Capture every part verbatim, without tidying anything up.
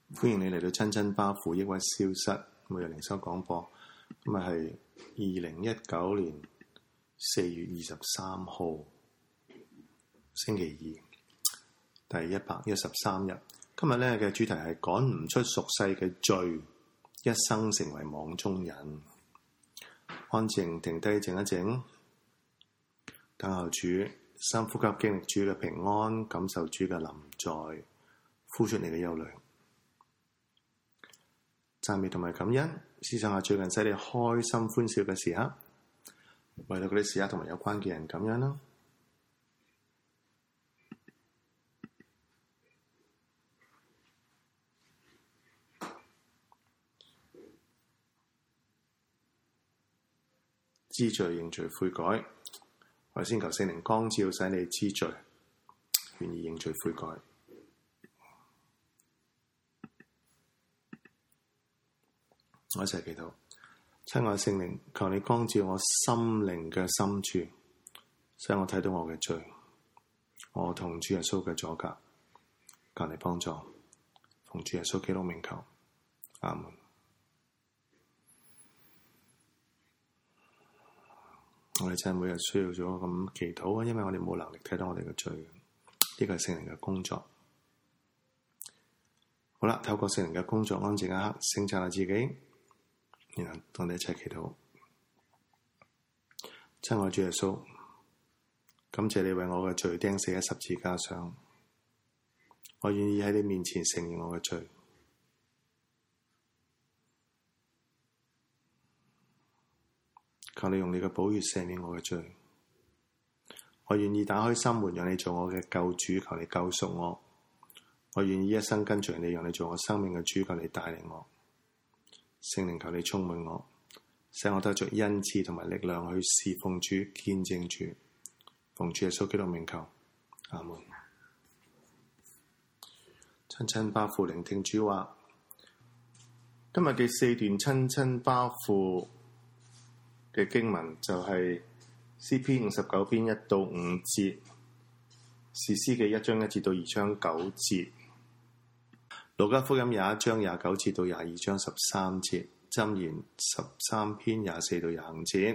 歡迎你嚟到親親巴父抑鬱消失每日靈修廣播。今日係二零一九年四月二十三號星期二，第一百一十三日。今日咧嘅主題係趕唔出俗世嘅罪，一生成為網中人。安靜停低靜一靜，等候主，深呼吸經歷主嘅平安，感受主嘅臨在，呼出你嘅憂慮。讚美同埋感恩，思想下最近使你開心歡笑嘅時刻，為到嗰啲時刻同埋有關嘅人感恩啦。知罪認罪悔改，我先求聖靈光照，使你知罪，願意認罪悔改。我一齊祈禱，親愛聖靈，求你光照我心靈嘅深處，使我睇到我嘅罪，我同主耶穌嘅阻隔，求你幫助，奉主耶穌基督名求，阿門。我哋真係每日需要咗咁祈禱啊，因為我哋冇能力睇到我哋嘅罪，呢個係聖靈嘅工作。好啦，透過聖靈嘅工作，安靜一刻，省察下自己。然後同你一齊祈禱，親愛主耶穌，感謝你為我嘅罪釘死喺十字架上，我願意喺你面前承認我嘅罪，求你用你嘅寶血赦免我嘅罪，我願意打開心門，讓你做我嘅救主，求你救贖我，我願意一生跟隨你，讓你做我生命嘅主，求你帶領我。聖靈，求你充滿我，使我得着恩賜同埋力量去侍奉主、見證主。奉主耶穌基督名求，阿門。親親巴父，聆聽主話。今日嘅四段親親巴父嘅經文就係詩篇五十九篇一到五節，士師記一章一節到二章九節。路加福音廿一章廿九節到廿二章十三節，箴言十三篇廿四到廿五節。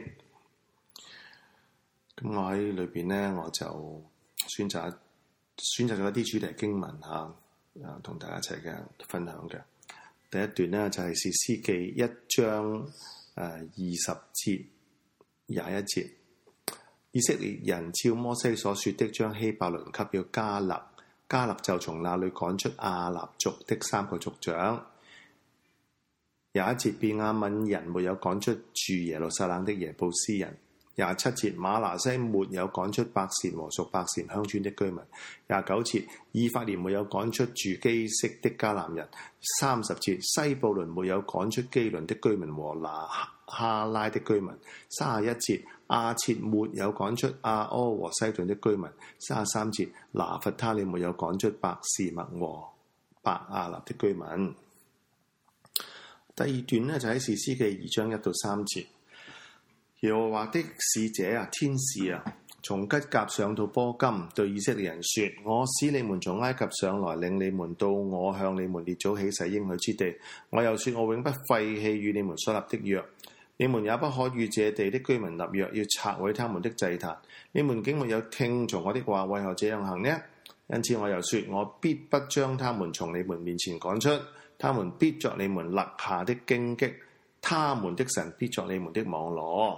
咁我喺裏邊呢，我就選擇選擇咗一啲主題經文吓，啊，同大家一齊嘅分享嘅。第一段呢，就係士師記一章誒二十節廿一節，以色列人照摩西所說的，將希伯倫給了迦勒。迦勒就從那裏趕出亞衲族的三個族長。廿一節，便雅憫人沒有趕出住耶路撒冷的耶布斯人。廿七節，瑪拿西沒有趕出伯善和屬伯善鄉村的居民。廿九節，以法蓮沒有趕出住基色的迦南人。三十節，西布倫沒有趕出基倫的居民和拿哈拉的居民。三十一節，亞設沒有趕出亞柯和西頓的居民。三十三節，拿弗他利沒有趕出伯示麥和伯亞納的居民。第二段呢，就喺士師記二章一到三節，耶和華的使者啊，天使啊，從吉甲上到波金，對以色列人說：我使你們從埃及上來，領你們到我向你們列祖起誓應許之地。我又說：我永不廢棄與你們所立的約，你們也不可與這地的居民立約，要拆毀他們的祭壇。你們竟沒有聽從我的話，為何這樣行呢？因此我又說：我必不將他們從你們面前趕出，他們必作你們勒下的荊棘，他們的神必作你們的網羅。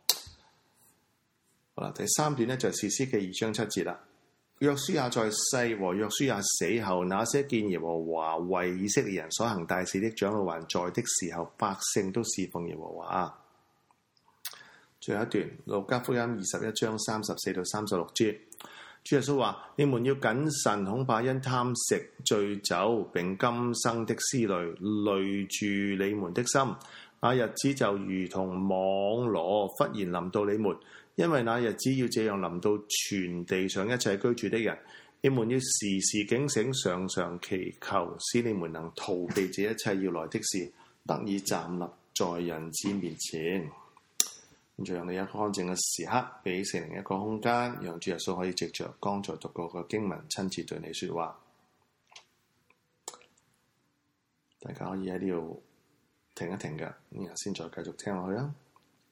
好啦，第三段呢，就係士師記二章七節啦。約書亞在世和約書亞死後，那些見耶和華為以色列人所行大事的長老還在的時候，百姓都侍奉耶和華。最後一段，路加福音二十一章三十四到三十六節，主耶穌話：你們要謹慎，恐怕因貪食、醉酒並今生的思慮累住你們的心，那日子就如同網羅忽然臨到你們。因為那日子要這樣臨到全地上一切居住的人，你們要時時警醒，常常祈求，使你們能逃避這一切要來的事，得以站立在人子面前。咁就讓你一個安靜嘅時刻，俾聖靈一個空間，讓主耶穌可以藉着剛才讀過嘅經文，親自對你說話。 大家可以喺呢度停一停嘅，然後先再繼續聽落去啦。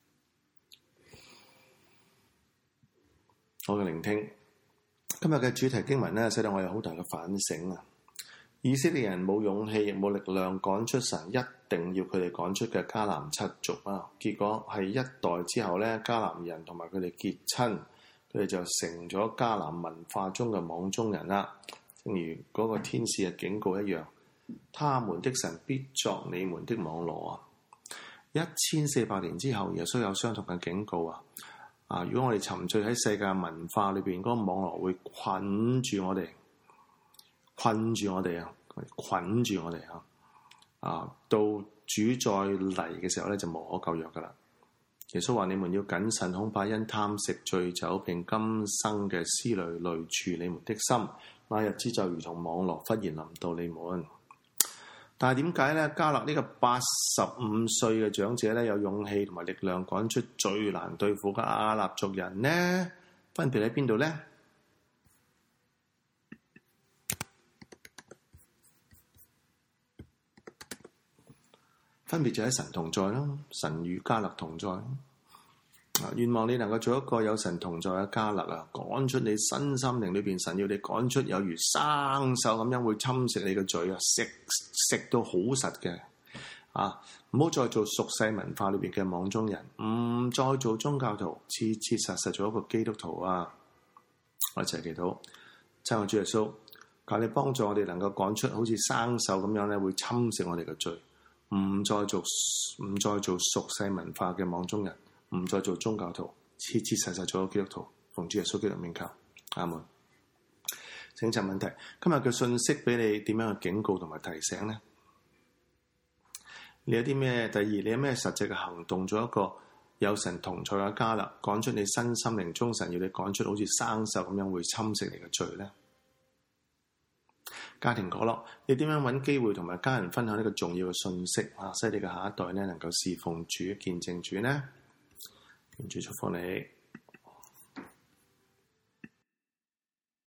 好嘅聆聽，今日嘅主題經文咧，使到我有好大嘅反省啊！以色列人冇勇氣亦冇力量趕出神一定要佢哋趕出嘅迦南七族啊！結果係一代之後咧，迦南人同埋佢哋結親，佢哋就成咗迦南文化中嘅網中人啦。正如嗰個天使嘅警告一樣，他們的神必作你們的網羅啊！一千四百年之後，耶穌有相同嘅警告啊！啊，如果我哋沉醉喺世界文化裏邊，嗰、那個網羅會捆住我哋，困住我哋啊，捆住我哋啊！啊，到主再嚟嘅時候咧，就無可救藥噶啦。耶穌話：你們要謹慎，恐怕因貪食醉酒並今生嘅思慮累住你們的心。那日子就如同網羅忽然臨到你們。但係點解咧？迦勒呢個八十五歲嘅長者咧，有勇氣同埋力量趕出最難對付嘅亞納族人呢？分別喺邊度咧？分別就喺神同在咯，神與迦勒同在。啊，願望你能夠做一個有神同在嘅迦勒啊，趕出你身心靈裏邊，神要你趕出有如生鏽咁樣會侵蝕你嘅嘴啊，食食到好實嘅啊，唔好再做俗世文化裏邊嘅網中人，唔再做宗教徒，切切實實做一個基督徒啊！我一齊祈禱，親愛主耶穌，求你幫助我哋能夠趕出好似生鏽咁樣咧，會侵蝕我哋嘅罪，唔再做唔再做俗世文化嘅網中人。唔再做宗教徒，切切實實做個基督徒，奉主耶穌基督名求，阿門。請問問題，今日嘅信息俾你點樣去警告同埋提醒呢？你有啲咩？第二，你有咩實際嘅行動，做一個有神同在嘅迦勒，趕出你身心靈中神要你趕出好似生鏽咁樣會侵蝕你嘅罪呢？家庭角落，你點樣揾機會同埋家人分享呢個重要嘅信息啊？使你嘅下一代呢能夠侍奉主、見證主呢？願主祝福你。